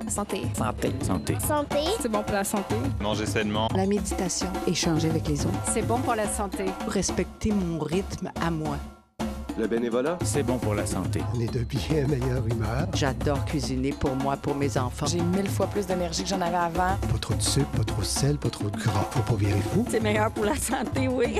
Santé. Santé. Santé. Santé. C'est bon pour la santé. Manger sainement. La méditation. Échanger avec les autres. C'est bon pour la santé. Respecter mon rythme à moi. Le bénévolat. C'est bon pour la santé. On est de bien meilleure humeur. J'adore cuisiner pour moi, pour mes enfants. J'ai 1000 fois plus d'énergie que j'en avais avant. Pas trop de sucre, pas trop de sel, pas trop de gras. Faut pas virer fou. C'est meilleur pour la santé, oui.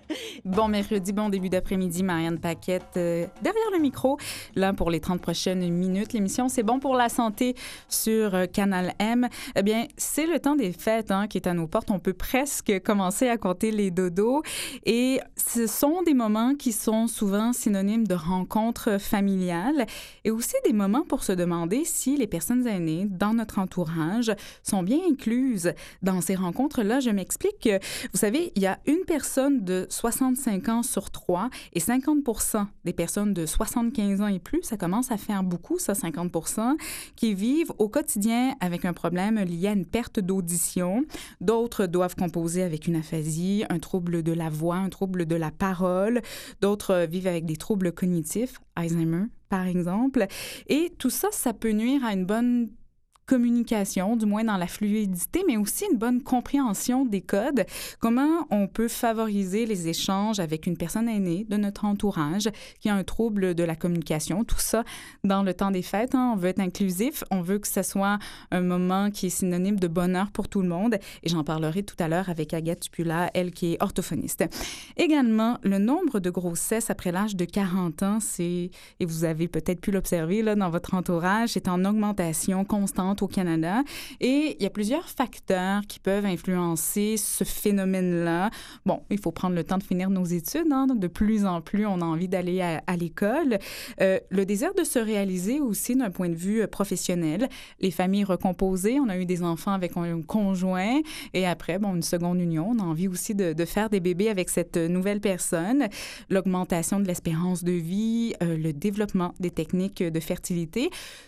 Bon mercredi, bon début d'après-midi, Marianne Paquette derrière le micro, là pour les 30 prochaines minutes. L'émission C'est bon pour la santé sur Canal M. Eh bien, c'est le temps des fêtes qui est à nos portes. On peut presque commencer à compter les dodos et ce sont des moments qui sont souvent synonymes de rencontres familiales et aussi des moments pour se demander si les personnes aînées dans notre entourage sont bien incluses dans ces rencontres-là. Je m'explique. Vous savez, il y a une personne de 65 ans sur 3 et 50% des personnes de 75 ans et plus, ça commence à faire beaucoup, ça, 50%, qui vivent au quotidien avec un problème lié à une perte d'audition. D'autres doivent composer avec une aphasie, un trouble de la voix, un trouble de la parole. D'autres vivent avec des troubles cognitifs, Alzheimer, par exemple. Et tout ça, ça peut nuire à une bonne communication, du moins dans la fluidité, mais aussi une bonne compréhension des codes. Comment on peut favoriser les échanges avec une personne aînée de notre entourage qui a un trouble de la communication. Tout ça dans le temps des fêtes. On veut être inclusif. On veut que ce soit un moment qui est synonyme de bonheur pour tout le monde. Et j'en parlerai tout à l'heure avec Agathe Tupula, elle qui est orthophoniste. Également, le nombre de grossesses après l'âge de 40 ans, et vous avez peut-être pu l'observer là, dans votre entourage, c'est en augmentation constante au Canada. Et il y a plusieurs facteurs qui peuvent influencer ce phénomène-là. Bon, il faut prendre le temps de finir nos études. De plus en plus, on a envie d'aller à l'école. Le désir de se réaliser aussi d'un point de vue professionnel. Les familles recomposées, on a eu des enfants avec un conjoint et après, une seconde union. On a envie aussi de faire des bébés avec cette nouvelle personne. L'augmentation de l'espérance de vie, le développement des techniques de fertilité.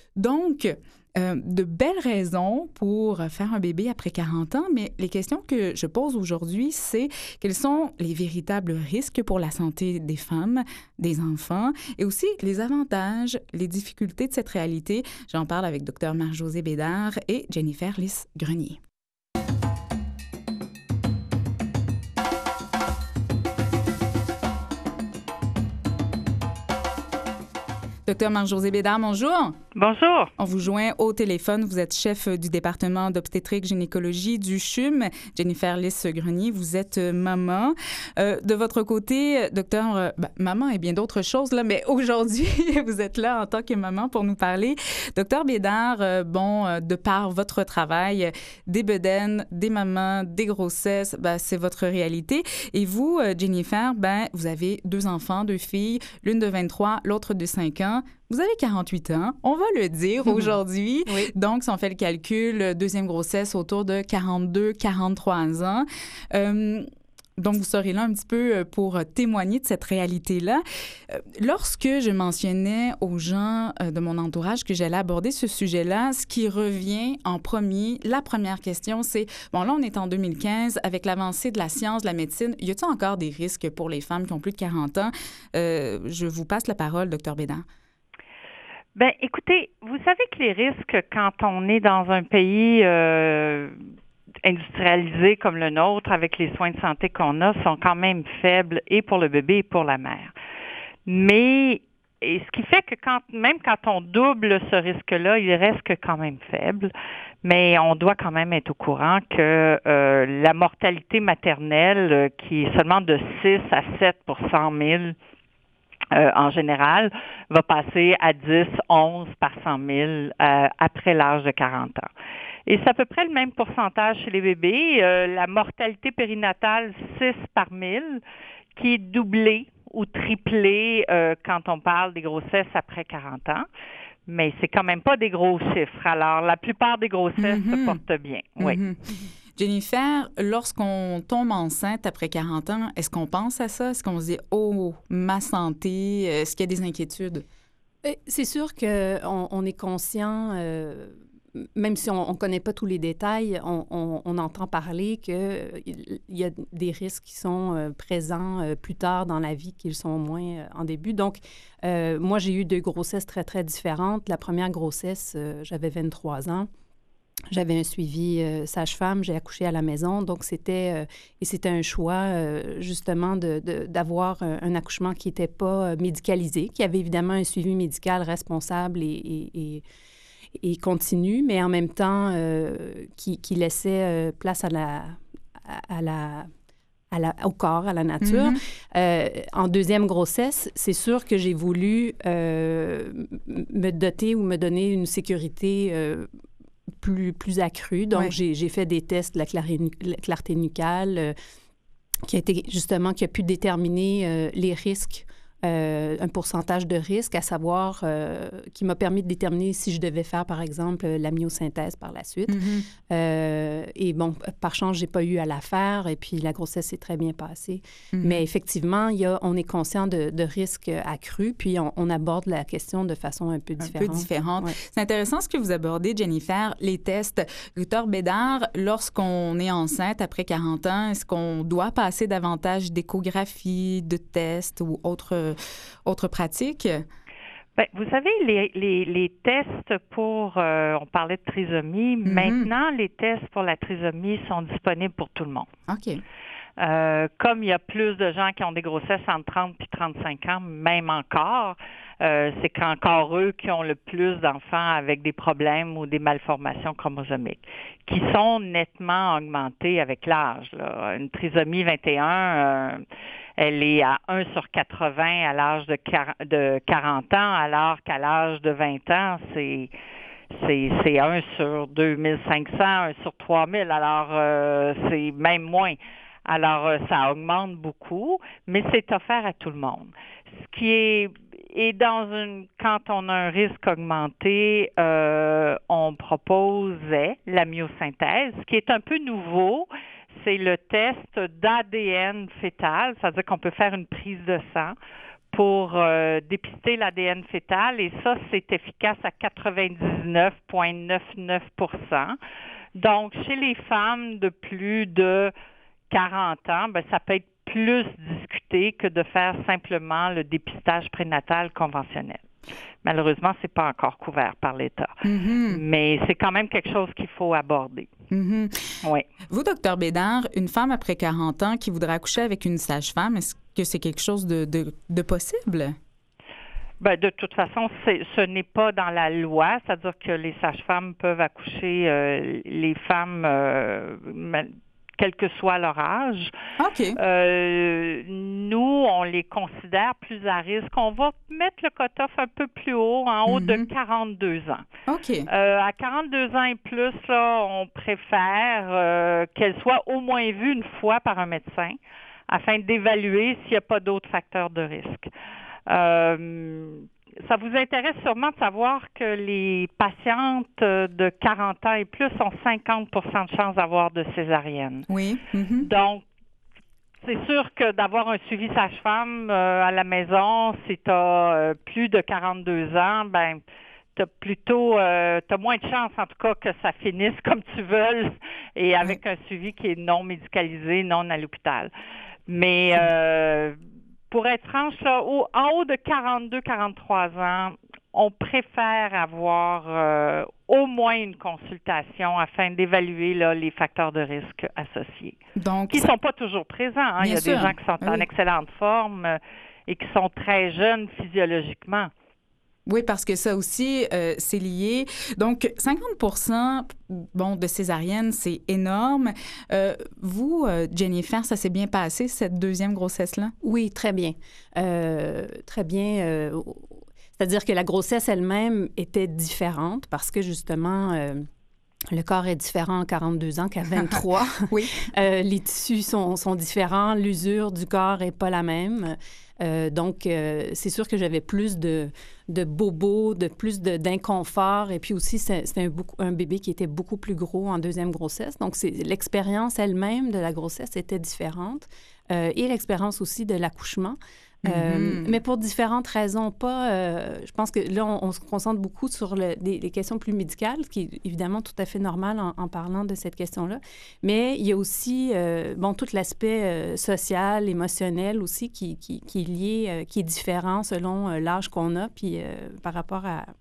Donc, de belles raisons pour faire un bébé après 40 ans, mais les questions que je pose aujourd'hui, c'est quels sont les véritables risques pour la santé des femmes, des enfants, et aussi les avantages, les difficultés de cette réalité. J'en parle avec Dr Marie-Josée Bédard et Jennifer Lys-Grenier. Docteur Marie-Josée Bédard, bonjour. Bonjour. On vous joint au téléphone. Vous êtes chef du département d'obstétrique-gynécologie du CHUM. Jennifer Lys-Grenier, vous êtes maman. De votre côté, docteur, maman et bien d'autres choses, là, mais aujourd'hui, vous êtes là en tant que maman pour nous parler. Docteur Bédard, de par votre travail, des bedaines, des mamans, des grossesses, c'est votre réalité. Et vous, Jennifer, vous avez 2 enfants, 2 filles, l'une de 23, l'autre de 5 ans. Vous avez 48 ans, on va le dire aujourd'hui. Oui. Donc, si on fait le calcul, deuxième grossesse autour de 42-43 ans. Donc, vous serez là un petit peu pour témoigner de cette réalité-là. Lorsque je mentionnais aux gens de mon entourage que j'allais aborder ce sujet-là, ce qui revient en premier, la première question, c'est, là, on est en 2015, avec l'avancée de la science, de la médecine, y a-t-il encore des risques pour les femmes qui ont plus de 40 ans? Je vous passe la parole, Dr Bédard. Écoutez, vous savez que les risques quand on est dans un pays industrialisé comme le nôtre, avec les soins de santé qu'on a, sont quand même faibles et pour le bébé et pour la mère. Mais ce qui fait que même quand on double ce risque-là, il reste quand même faible. Mais on doit quand même être au courant que la mortalité maternelle, qui est seulement de 6 à 7 pour 100 000, en général, va passer à 10, 11 par 100 000 après l'âge de 40 ans. Et c'est à peu près le même pourcentage chez les bébés. La mortalité périnatale, 6 par 1000, qui est doublée ou triplée quand on parle des grossesses après 40 ans. Mais c'est quand même pas des gros chiffres. Alors, la plupart des grossesses se portent bien, oui. Jennifer, lorsqu'on tombe enceinte après 40 ans, est-ce qu'on pense à ça? Est-ce qu'on se dit « Oh, ma santé », est-ce qu'il y a des inquiétudes? C'est sûr qu'on est conscient, même si on ne connaît pas tous les détails, on entend parler qu'il y a des risques qui sont présents plus tard dans la vie qu'ils sont moins en début. Donc, moi, j'ai eu 2 grossesses très, très différentes. La première grossesse, j'avais 23 ans. J'avais un suivi sage-femme, j'ai accouché à la maison, donc c'était un choix justement d'avoir un accouchement qui n'était pas médicalisé, qui avait évidemment un suivi médical responsable et continu, mais en même temps qui laissait place au corps, à la nature. En deuxième grossesse, c'est sûr que j'ai voulu me doter ou me donner une sécurité plus accrue. Donc, j'ai fait des tests de la clarté nucale qui a pu déterminer les risques, un pourcentage de risque, à savoir, qui m'a permis de déterminer si je devais faire, par exemple, la myosynthèse par la suite. Et bon, par chance, j'ai pas eu à la faire et puis la grossesse s'est très bien passée. Mais effectivement, on est conscient de risques accrus, puis on aborde la question de façon un peu différente. Un peu différente. Ouais. C'est intéressant ce que vous abordez, Jennifer, les tests. Docteur Bédard, lorsqu'on est enceinte après 40 ans, est-ce qu'on doit passer davantage d'échographie, de tests ou autres pratiques? Bien, vous savez, les tests pour, on parlait de trisomie, maintenant, les tests pour la trisomie sont disponibles pour tout le monde. OK. Comme il y a plus de gens qui ont des grossesses entre 30 et 35 ans, même encore, c'est qu'encore eux qui ont le plus d'enfants avec des problèmes ou des malformations chromosomiques, qui sont nettement augmentés avec l'âge. Là. Une trisomie 21, elle est à 1 sur 80 à l'âge de 40 ans, alors qu'à l'âge de 20 ans, c'est 1 sur 2500, 1 sur 3000, alors c'est même moins. Alors, ça augmente beaucoup, mais c'est offert à tout le monde. Ce qui est quand on a un risque augmenté, on proposait la myosynthèse, ce qui est un peu nouveau. C'est le test d'ADN fœtal, c'est-à-dire qu'on peut faire une prise de sang pour dépister l'ADN fœtal, et ça, c'est efficace à 99,99%. Donc, chez les femmes de plus de 40 ans, bien, ça peut être plus discuté que de faire simplement le dépistage prénatal conventionnel. Malheureusement, ce n'est pas encore couvert par l'État. Mais c'est quand même quelque chose qu'il faut aborder. Oui. Vous, Dr Bédard, une femme après 40 ans qui voudrait accoucher avec une sage-femme, est-ce que c'est quelque chose de possible? Bien, de toute façon, ce n'est pas dans la loi, c'est-à-dire que les sages-femmes peuvent accoucher les femmes quel que soit leur âge. OK. Nous, on les considère plus à risque. On va mettre le cut-off un peu plus haut, en haut de 42 ans. OK. À 42 ans et plus, là, on préfère qu'elle soit au moins vue une fois par un médecin afin d'évaluer s'il n'y a pas d'autres facteurs de risque. Ça vous intéresse sûrement de savoir que les patientes de 40 ans et plus ont 50 de chances d'avoir de césarienne. Oui. Donc, c'est sûr que d'avoir un suivi sage-femme à la maison, si tu as plus de 42 ans, ben t'as moins de chances, en tout cas, que ça finisse comme tu veux et avec un suivi qui est non médicalisé, non à l'hôpital. Mais pour être franche, là, en haut de 42-43 ans, on préfère avoir au moins une consultation afin d'évaluer là, les facteurs de risque associés. Donc, qui ne sont pas toujours présents. Hein. Il y a des gens qui sont en excellente forme et qui sont très jeunes physiologiquement. Oui, parce que ça aussi, c'est lié. Donc, 50 de césarienne, c'est énorme. Vous, Jennifer, ça s'est bien passé, cette deuxième grossesse-là? Oui, très bien. Très bien. C'est-à-dire que la grossesse elle-même était différente parce que, justement, le corps est différent à 42 ans qu'à 23. Oui. Les tissus sont différents. L'usure du corps n'est pas la même. Donc, c'est sûr que j'avais plus de bobos, plus d'inconfort. Et puis aussi, c'était un bébé qui était beaucoup plus gros en deuxième grossesse. Donc, l'expérience elle-même de la grossesse était différente. Et l'expérience aussi de l'accouchement. Mais pour différentes raisons, je pense que là, on se concentre beaucoup sur les questions plus médicales, ce qui est évidemment tout à fait normal en parlant de cette question-là. Mais il y a aussi, tout l'aspect social, émotionnel aussi qui est lié, qui est différent selon l'âge qu'on a, puis par rapport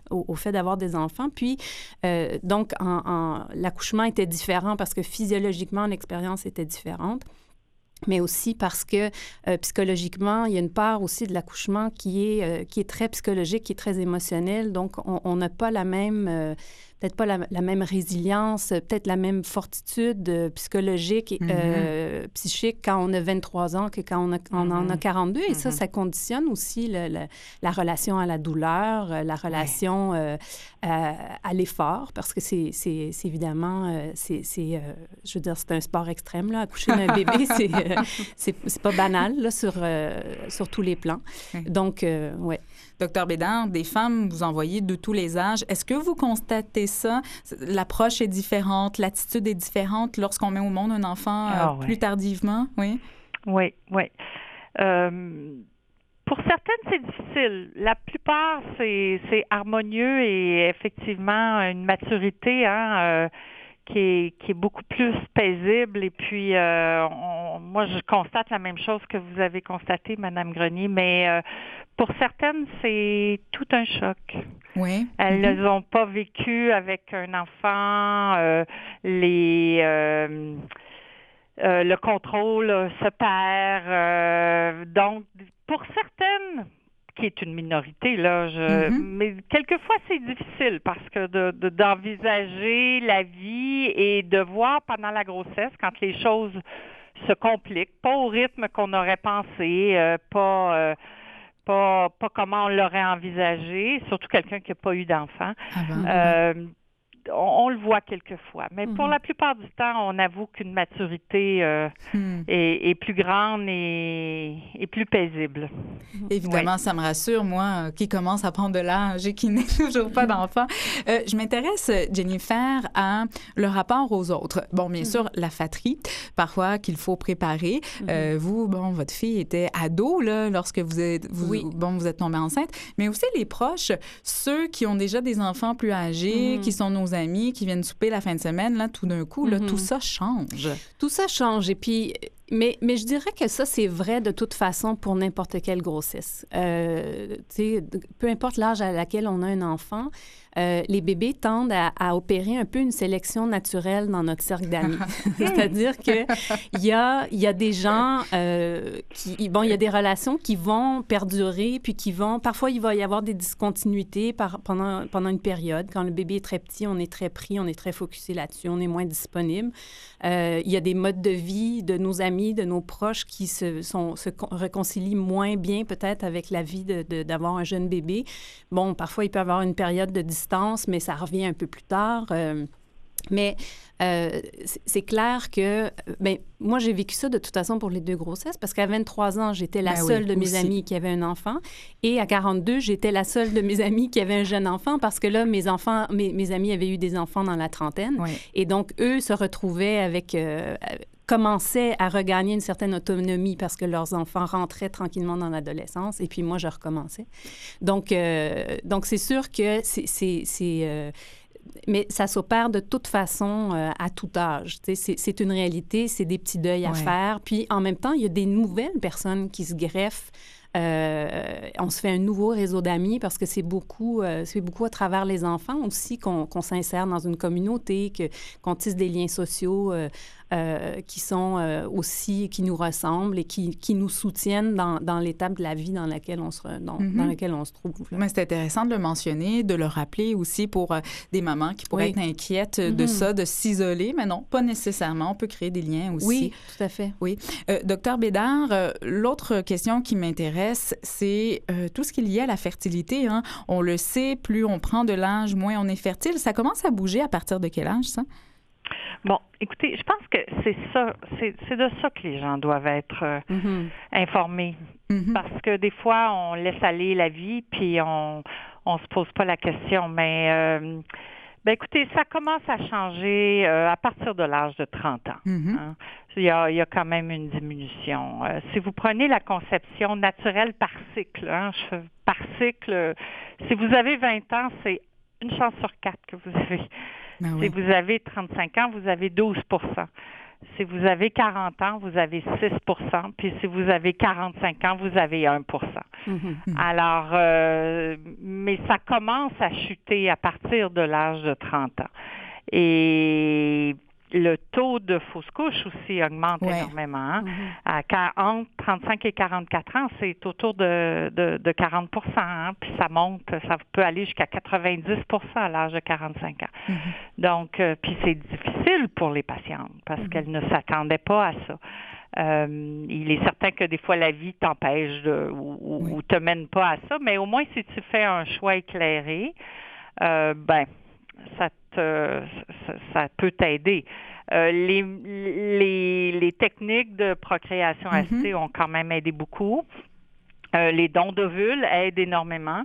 au fait d'avoir des enfants. Puis, donc, l'accouchement était différent parce que physiologiquement, l'expérience était différente. Mais aussi parce que psychologiquement, il y a une part aussi de l'accouchement qui est très psychologique, qui est très émotionnelle. Donc, on n'a pas la même... peut-être pas la même résilience, peut-être la même fortitude psychologique et psychique quand on a 23 ans que quand on en a 42. Et ça conditionne aussi la relation à la douleur, la relation à l'effort, parce que c'est évidemment, je veux dire, c'est un sport extrême, là, accoucher d'un bébé, c'est pas banal, là, sur tous les plans. Donc, ouais. Docteur Bédard, des femmes, vous en voyez de tous les âges. Est-ce que vous constatez ça? L'approche est différente, l'attitude est différente lorsqu'on met au monde un enfant plus tardivement? Oui? Oui. Pour certaines, c'est difficile. La plupart, c'est harmonieux et effectivement une maturité qui est beaucoup plus paisible. Et puis, moi, je constate la même chose que vous avez constaté, Madame Grenier, mais pour certaines, c'est tout un choc. Oui. Elles ne l'ont pas vécu avec un enfant, le contrôle se perd. Donc, pour certaines, qui est une minorité, là, mais quelquefois, c'est difficile parce que d'envisager la vie et de voir pendant la grossesse, quand les choses se compliquent, pas au rythme qu'on aurait pensé, pas comment on l'aurait envisagé, surtout quelqu'un qui n'a pas eu d'enfant. On le voit quelquefois. Mais pour la plupart du temps, on avoue qu'une maturité est plus grande et plus paisible. Évidemment, ça me rassure, moi, qui commence à prendre de l'âge et qui n'est toujours pas d'enfant. Je m'intéresse, Jennifer, à le rapport aux autres. Bon, bien sûr, la fratrie, parfois, qu'il faut préparer. Vous, votre fille était ado, là, lorsque vous êtes tombée enceinte, mais aussi les proches, ceux qui ont déjà des enfants plus âgés, qui sont nos amis, qui viennent souper la fin de semaine, là, tout d'un coup, là, tout ça change. Tout ça change. Et puis, mais je dirais que ça, c'est vrai de toute façon pour n'importe quelle grossesse. Peu importe l'âge à laquelle on a un enfant, les bébés tendent à opérer un peu une sélection naturelle dans notre cercle d'amis. C'est-à-dire qu'il y a des gens il y a des relations qui vont perdurer, puis parfois, il va y avoir des discontinuités pendant une période. Quand le bébé est très petit, on est très pris, on est très focusé là-dessus, on est moins disponible. Il y a des modes de vie de nos amis, de nos proches qui se réconcilient moins bien peut-être avec la vie d'avoir un jeune bébé. Bon, parfois, il peut y avoir une période de distance, mais ça revient un peu plus tard. Mais c'est clair que... moi, j'ai vécu ça de toute façon pour les 2 grossesses parce qu'à 23 ans, j'étais la seule de mes amies qui avait un enfant. Et à 42, j'étais la seule de mes amies qui avait un jeune enfant parce que là, mes amis avaient eu des enfants dans la trentaine. Oui. Et donc, eux se retrouvaient commençaient à regagner une certaine autonomie parce que leurs enfants rentraient tranquillement dans l'adolescence et puis moi, je recommençais. Donc c'est sûr que mais ça s'opère de toute façon à tout âge. C'est une réalité, c'est des petits deuils à faire. Puis en même temps, il y a des nouvelles personnes qui se greffent. On se fait un nouveau réseau d'amis parce que c'est beaucoup à travers les enfants aussi qu'on s'insère dans une communauté, qu'on tisse des liens sociaux qui sont aussi, qui nous ressemblent et qui nous soutiennent dans l'étape de la vie dans laquelle on se trouve. Mais c'est intéressant de le mentionner, de le rappeler aussi pour des mamans qui pourraient être inquiètes de ça, de s'isoler, mais non, pas nécessairement. On peut créer des liens aussi. Oui, tout à fait. Oui. Docteur Bédard, l'autre question qui m'intéresse, c'est tout ce qui est lié à la fertilité. Hein. On le sait, plus on prend de l'âge, moins on est fertile. Ça commence à bouger à partir de quel âge, ça? Bon, écoutez, je pense que c'est de ça que les gens doivent être informés. Parce que des fois, on laisse aller la vie, puis on se pose pas la question. Mais, écoutez, ça commence à changer à partir de l'âge de 30 ans. Hein. Il y a quand même une diminution. Si vous prenez la conception naturelle par cycle, si vous avez 20 ans, c'est une chance sur 4 que vous avez. Ah oui. Si vous avez 35 ans, vous avez 12 %. Si vous avez 40 ans, vous avez 6 %. Puis si vous avez 45 ans, vous avez 1 %. Alors, mais ça commence à chuter à partir de l'âge de 30 ans. Et le taux de fausses couches aussi augmente énormément. Hein? Entre 35 et 44 ans, c'est autour de 40 %. Hein? Puis ça monte, ça peut aller jusqu'à 90 % à l'âge de 45 ans. Donc, puis c'est difficile pour les patientes parce qu'elles ne s'attendaient pas à ça. Il est certain que des fois, la vie t'empêche ou te mène pas à ça, mais au moins, si tu fais un choix éclairé, ça peut t'aider. Les techniques de procréation assistée ont quand même aidé beaucoup. Les dons d'ovules aident énormément.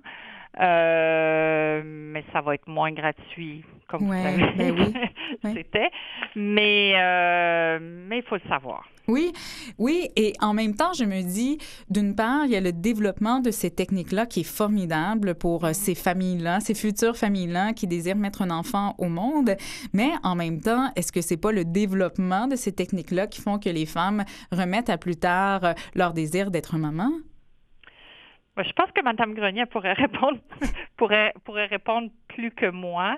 Mais ça va être moins gratuit, comme vous savez. C'était. Mais il faut le savoir. Oui, et en même temps, je me dis, d'une part, il y a le développement de ces techniques-là qui est formidable pour ces familles-là, ces futures familles-là qui désirent mettre un enfant au monde, mais en même temps, est-ce que c'est pas le développement de ces techniques-là qui font que les femmes remettent à plus tard leur désir d'être maman? Je pense que Mme Grenier pourrait répondre plus que moi.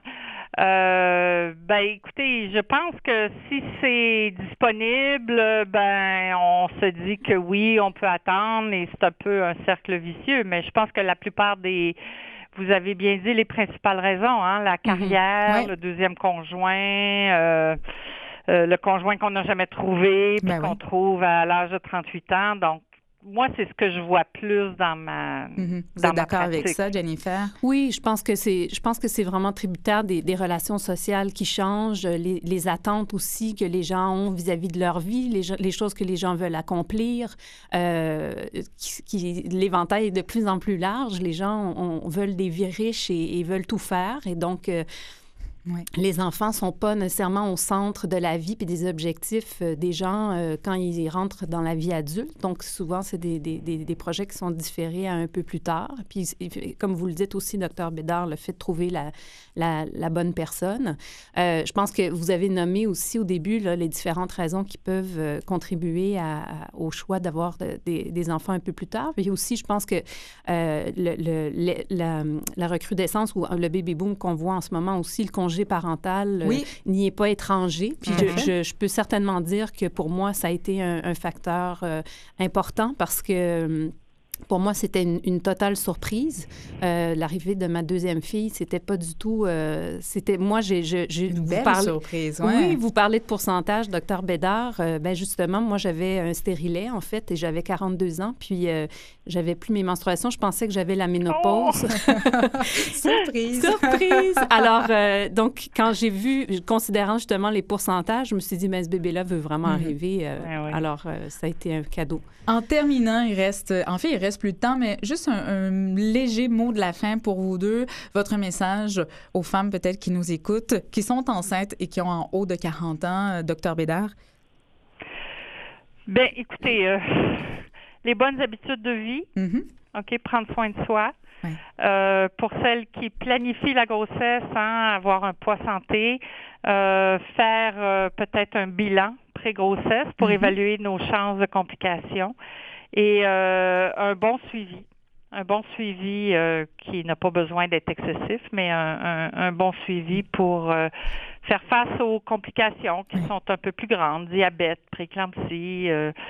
Écoutez, je pense que si c'est disponible, on se dit que oui, on peut attendre et c'est un peu un cercle vicieux. Mais je pense que la plupart vous avez bien dit les principales raisons, hein, la carrière, le deuxième conjoint, le conjoint qu'on n'a jamais trouvé, puis qu'on trouve à l'âge de 38 ans. Donc, moi, c'est ce que je vois plus dans ma Vous êtes d'accord avec ça, Jennifer? Oui, je pense que c'est vraiment tributaire des relations sociales qui changent, les attentes aussi que les gens ont vis-à-vis de leur vie, les choses que les gens veulent accomplir. L'éventail est de plus en plus large. Les gens veulent des vies riches et veulent tout faire. Et donc, les enfants ne sont pas nécessairement au centre de la vie puis des objectifs des gens quand ils rentrent dans la vie adulte. Donc, souvent, c'est des projets qui sont différés à un peu plus tard. Puis, comme vous le dites aussi, Dr Bédard, le fait de trouver la bonne personne. Je pense que vous avez nommé aussi au début là, les différentes raisons qui peuvent contribuer au choix d'avoir des enfants un peu plus tard. Puis aussi, je pense que la recrudescence ou le baby-boom qu'on voit en ce moment aussi, le congé parental n'y est pas étranger. Puis je peux certainement dire que pour moi, ça a été un facteur important parce que pour moi, c'était une totale surprise. L'arrivée de ma deuxième fille, c'était pas du tout... c'était... Moi, une belle surprise, Oui, vous parlez de pourcentage, Dr Bédard. Justement, moi, j'avais un stérilet, en fait, et j'avais 42 ans, puis j'avais plus mes menstruations. Je pensais que j'avais la ménopause. Surprise! Surprise! Alors, donc, quand j'ai vu, considérant justement les pourcentages, je me suis dit, mais ce bébé-là veut vraiment arriver. Alors, ça a été un cadeau. En terminant, il reste plus de temps, mais juste un léger mot de la fin pour vous deux. Votre message aux femmes peut-être qui nous écoutent, qui sont enceintes et qui ont en haut de 40 ans, Dr Bédard? Bien, écoutez, les bonnes habitudes de vie, prendre soin de soi. Pour celles qui planifient la grossesse, avoir un poids santé, faire peut-être un bilan pré-grossesse pour évaluer nos chances de complications et un bon suivi qui n'a pas besoin d'être excessif, mais un bon suivi pour faire face aux complications qui sont un peu plus grandes, diabète, prééclampsie,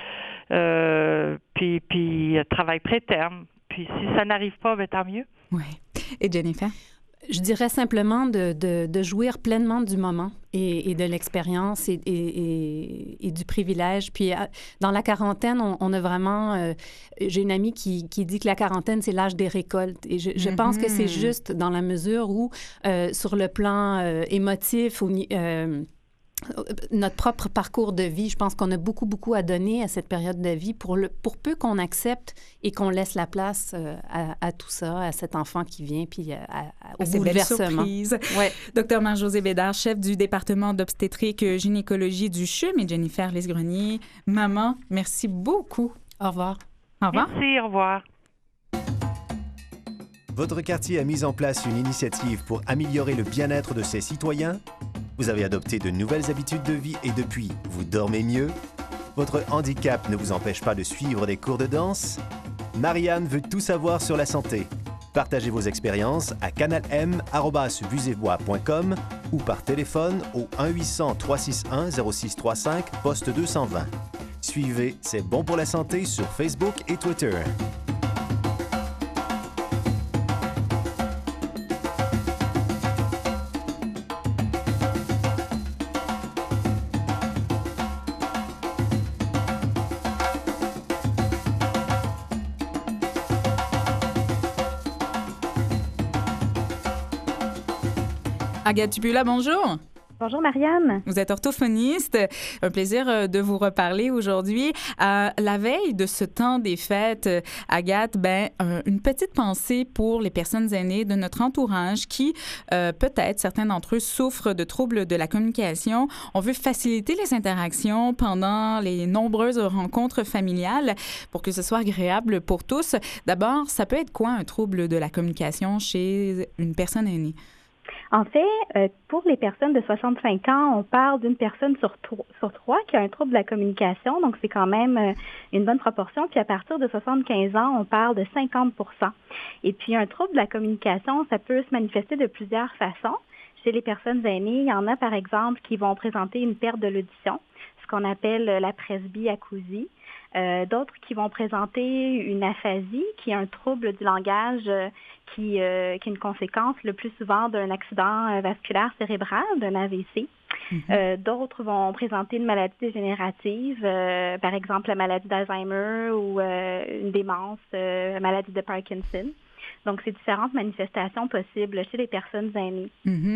puis travail préterme. Puis si ça n'arrive pas, tant mieux. Oui. Et Jennifer? Je dirais simplement de jouir pleinement du moment et de l'expérience et du privilège. Puis dans la quarantaine, on a vraiment... j'ai une amie qui dit que la quarantaine, c'est l'âge des récoltes. Et je pense que c'est juste dans la mesure où, sur le plan émotif, notre propre parcours de vie, je pense qu'on a beaucoup, beaucoup à donner à cette période de vie pour peu qu'on accepte et qu'on laisse la place à tout ça, à cet enfant qui vient, puis au bouleversement. Ouais. Dr Marie-Josée Bédard, chef du département d'obstétrique gynécologie du CHUM, et Jennifer Lesgrenier, maman, merci beaucoup. Au revoir. Au revoir. Merci, au revoir. Votre quartier a mis en place une initiative pour améliorer le bien-être de ses citoyens. Vous avez adopté de nouvelles habitudes de vie et depuis, vous dormez mieux. Votre handicap ne vous empêche pas de suivre des cours de danse. Marianne veut tout savoir sur la santé. Partagez vos expériences à canalm@vusevoix.com ou par téléphone au 1-800-361-0635, poste 220. Suivez C'est bon pour la santé sur Facebook et Twitter. Agathe Tupula, bonjour. Bonjour Marianne. Vous êtes orthophoniste. Un plaisir de vous reparler aujourd'hui. La veille de ce temps des fêtes, Agathe, une petite pensée pour les personnes aînées de notre entourage qui, peut-être, certains d'entre eux souffrent de troubles de la communication. On veut faciliter les interactions pendant les nombreuses rencontres familiales pour que ce soit agréable pour tous. D'abord, ça peut être quoi un trouble de la communication chez une personne aînée? En fait, pour les personnes de 65 ans, on parle d'une personne sur trois qui a un trouble de la communication, donc c'est quand même une bonne proportion. Puis à partir de 75 ans, on parle de 50%. Et puis un trouble de la communication, ça peut se manifester de plusieurs façons. Chez les personnes aînées, il y en a par exemple qui vont présenter une perte de l'audition, ce qu'on appelle la presbyacousie. D'autres qui vont présenter une aphasie, qui est un trouble du langage qui est une conséquence le plus souvent d'un accident vasculaire cérébral, d'un AVC. D'autres vont présenter une maladie dégénérative, par exemple la maladie d'Alzheimer ou une démence, la maladie de Parkinson. Donc, c'est différentes manifestations possibles chez les personnes aînées.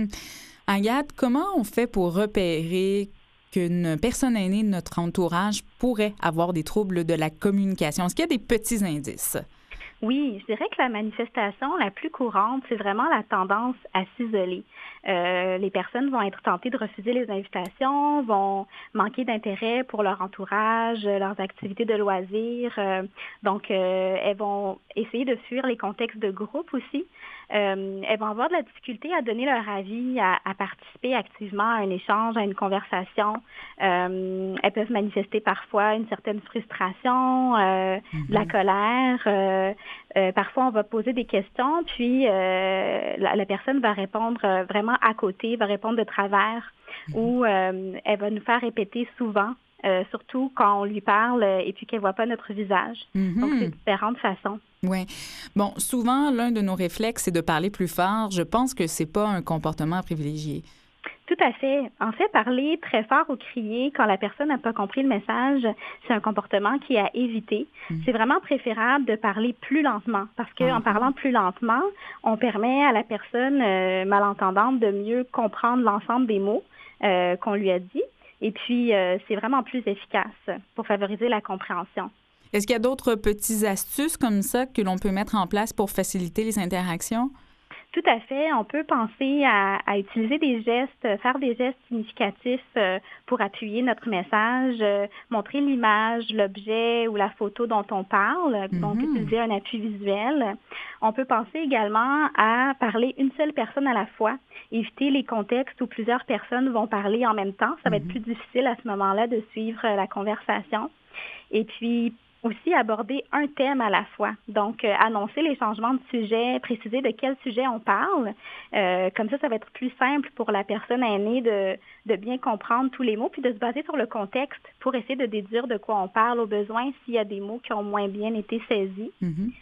Agathe, comment on fait pour repérer qu'une personne aînée de notre entourage pourrait avoir des troubles de la communication? Est-ce qu'il y a des petits indices? Oui, je dirais que la manifestation la plus courante, c'est vraiment la tendance à s'isoler. Les personnes vont être tentées de refuser les invitations, vont manquer d'intérêt pour leur entourage, leurs activités de loisirs. Donc, elles vont essayer de fuir les contextes de groupe aussi. Elles vont avoir de la difficulté à donner leur avis, à participer activement à un échange, à une conversation. Elles peuvent manifester parfois une certaine frustration, de la colère. Parfois, on va poser des questions, puis la personne va répondre vraiment à côté, va répondre de travers, ou elle va nous faire répéter souvent, surtout quand on lui parle et puis qu'elle ne voit pas notre visage. Donc, c'est différentes façons. Oui. Bon, souvent, l'un de nos réflexes, c'est de parler plus fort. Je pense que c'est pas un comportement à privilégier. Tout à fait. En fait, parler très fort ou crier quand la personne n'a pas compris le message, c'est un comportement qui est à éviter. C'est vraiment préférable de parler plus lentement parce qu'en parlant plus lentement, on permet à la personne malentendante de mieux comprendre l'ensemble des mots qu'on lui a dit. Et puis, c'est vraiment plus efficace pour favoriser la compréhension. Est-ce qu'il y a d'autres petites astuces comme ça que l'on peut mettre en place pour faciliter les interactions? Tout à fait. On peut penser à utiliser des gestes, faire des gestes significatifs pour appuyer notre message, montrer l'image, l'objet ou la photo dont on parle, donc utiliser un appui visuel. On peut penser également à parler une seule personne à la fois, éviter les contextes où plusieurs personnes vont parler en même temps. Ça va être plus difficile à ce moment-là de suivre la conversation. Et puis, aussi aborder un thème à la fois. Donc, annoncer les changements de sujet, préciser de quel sujet on parle. Comme ça va être plus simple pour la personne aînée de bien comprendre tous les mots, puis de se baser sur le contexte pour essayer de déduire de quoi on parle au besoin s'il y a des mots qui ont moins bien été saisis.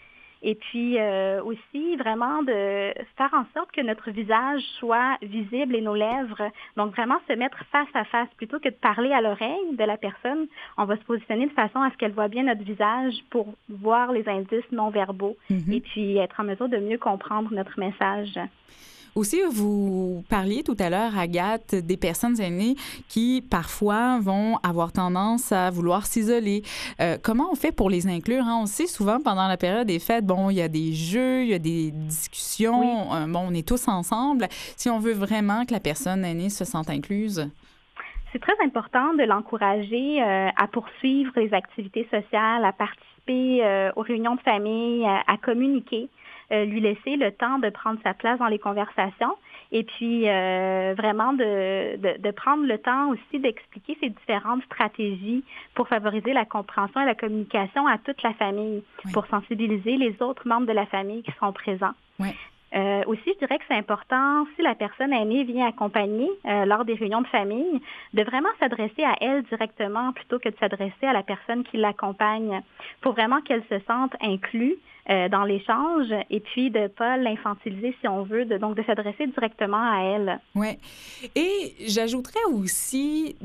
Et puis aussi, vraiment de faire en sorte que notre visage soit visible et nos lèvres. Donc, vraiment se mettre face à face. Plutôt que de parler à l'oreille de la personne, on va se positionner de façon à ce qu'elle voit bien notre visage pour voir les indices non verbaux et puis être en mesure de mieux comprendre notre message. Aussi, vous parliez tout à l'heure, Agathe, des personnes aînées qui, parfois, vont avoir tendance à vouloir s'isoler. Comment on fait pour les inclure? On sait souvent, pendant la période des fêtes, bon, il y a des jeux, il y a des discussions. On est tous ensemble. Si on veut vraiment que la personne aînée se sente incluse? C'est très important de l'encourager à poursuivre les activités sociales, à participer aux réunions de famille, à communiquer. Lui laisser le temps de prendre sa place dans les conversations Et puis, vraiment de prendre le temps aussi d'expliquer ces différentes stratégies pour favoriser la compréhension et la communication à toute la famille, pour sensibiliser les autres membres de la famille qui sont présents. Oui. Aussi, je dirais que c'est important, si la personne aînée vient accompagner lors des réunions de famille, de vraiment s'adresser à elle directement plutôt que de s'adresser à la personne qui l'accompagne, pour vraiment qu'elle se sente inclue dans l'échange et puis de ne pas l'infantiliser si on veut, donc de s'adresser directement à elle. Oui. Et j'ajouterais aussi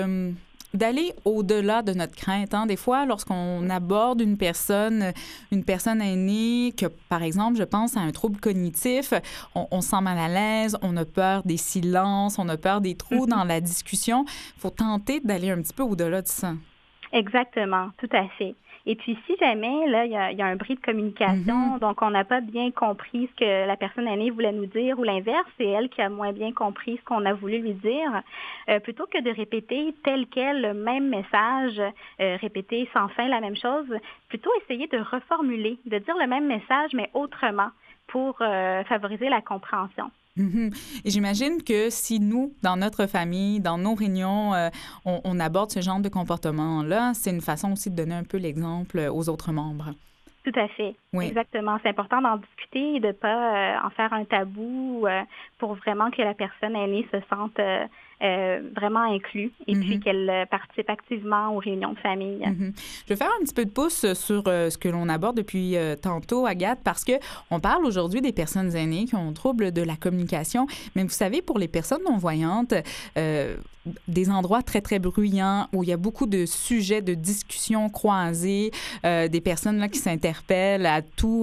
d'aller au-delà de notre crainte. Des fois, lorsqu'on aborde une personne aînée, que, par exemple, je pense à un trouble cognitif, on se sent mal à l'aise, on a peur des silences, on a peur des trous dans la discussion. Il faut tenter d'aller un petit peu au-delà de ça. Exactement, tout à fait. Et puis, si jamais, là, il y a un bris de communication, donc on n'a pas bien compris ce que la personne aînée voulait nous dire, ou l'inverse, c'est elle qui a moins bien compris ce qu'on a voulu lui dire, plutôt que de répéter tel quel le même message, répéter sans fin la même chose, plutôt essayer de reformuler, de dire le même message, mais autrement, pour favoriser la compréhension. Et j'imagine que si nous, dans notre famille, dans nos réunions, on aborde ce genre de comportement-là, c'est une façon aussi de donner un peu l'exemple aux autres membres. Tout à fait. Oui. Exactement. C'est important d'en discuter et de ne pas en faire un tabou pour vraiment que la personne aînée se sente vraiment inclue et puis qu'elle participe activement aux réunions de famille. Je vais faire un petit peu de pouce sur ce que l'on aborde depuis tantôt, Agathe, parce qu'on parle aujourd'hui des personnes aînées qui ont trouble de la communication, mais vous savez, pour les personnes non-voyantes, des endroits très, très bruyants où il y a beaucoup de sujets de discussion croisés, des personnes là, qui s'interpellent à tout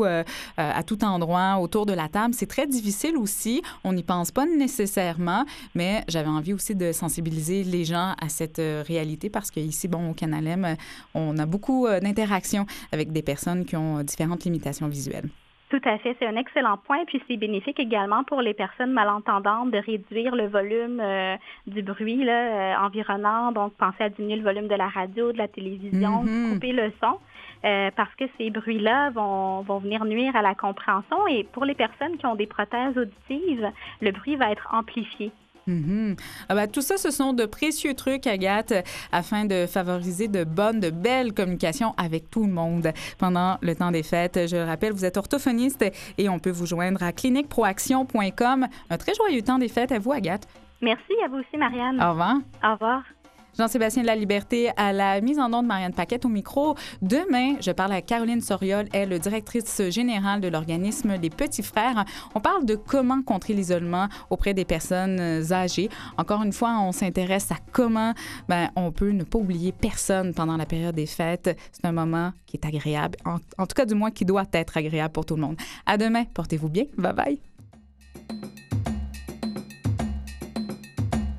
endroit autour de la table. C'est très difficile aussi. On n'y pense pas nécessairement, mais j'avais envie aussi de sensibiliser les gens à cette réalité parce qu'ici, au Canal M, on a beaucoup d'interactions avec des personnes qui ont différentes limitations visuelles. Tout à fait, c'est un excellent point. Puis c'est bénéfique également pour les personnes malentendantes de réduire le volume du bruit environnant. Donc, pensez à diminuer le volume de la radio, de la télévision, couper le son. Parce que ces bruits-là vont venir nuire à la compréhension. Et pour les personnes qui ont des prothèses auditives, le bruit va être amplifié. Tout ça, ce sont de précieux trucs, Agathe, afin de favoriser de belles communications avec tout le monde pendant le temps des fêtes. Je le rappelle, vous êtes orthophoniste et on peut vous joindre à cliniqueproaction.com. Un très joyeux temps des fêtes à vous, Agathe. Merci à vous aussi, Marianne. Au revoir. Au revoir. Jean-Sébastien de la Liberté à la mise en onde, Marianne Paquette au micro. Demain, je parle à Caroline Soriol, elle est directrice générale de l'organisme Les Petits Frères. On parle de comment contrer l'isolement auprès des personnes âgées. Encore une fois, on s'intéresse à comment on peut ne pas oublier personne pendant la période des fêtes. C'est un moment qui est agréable, en tout cas du moins qui doit être agréable pour tout le monde. À demain, portez-vous bien. Bye bye.